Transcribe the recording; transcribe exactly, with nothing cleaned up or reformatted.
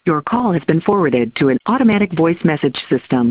Your call has been forwarded to an automatic voice message system.